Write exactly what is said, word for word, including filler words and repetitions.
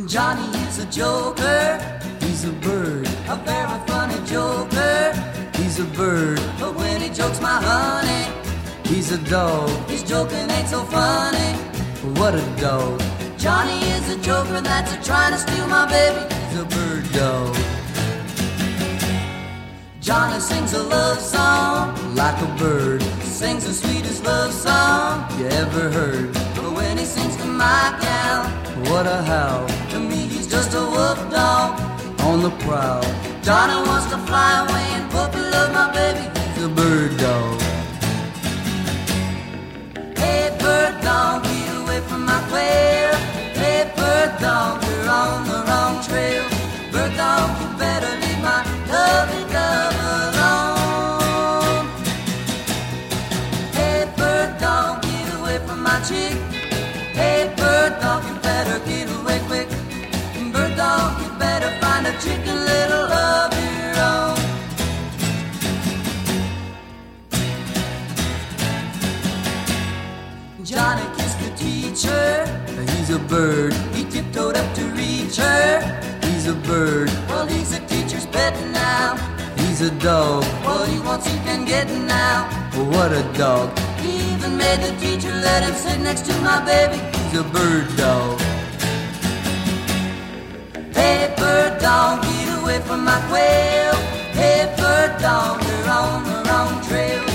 Johnny is a joker, he's a bird, a very funny joker. He's a bird, but when he jokes my honey, he's a dog. His joking ain't so funny. What a dog. Johnny is a joker that's a trying to steal my baby. He's a bird dog. Johnny sings a love song like a bird. Sings the sweetest love song you ever heard. But when he sings to my gal, what a howl. To me he's just a wolf dog on the prowl. Johnny wants to fly away and puppy love my baby. He's a bird dog. Hey bird dog, get away from my quail. Hey bird dog, you're on the wrong trail. Bird dog, you better leave my lovey dove alone. Hey bird dog, get away from my chick. Hey bird dog, you better get away quick. Bird dog, you better find a chicken little of your own. Johnny kissed the teacher, he's a bird. He tiptoed up to reach her, he's a bird. Well, he's a teacher's pet now. He's a dog. What he wants he can get now. Well, what a dog. He even made the teacher let him sit next to my baby. He's a bird dog. Hey bird dog, get away from my quail. Hey bird dog, you're on the wrong trail.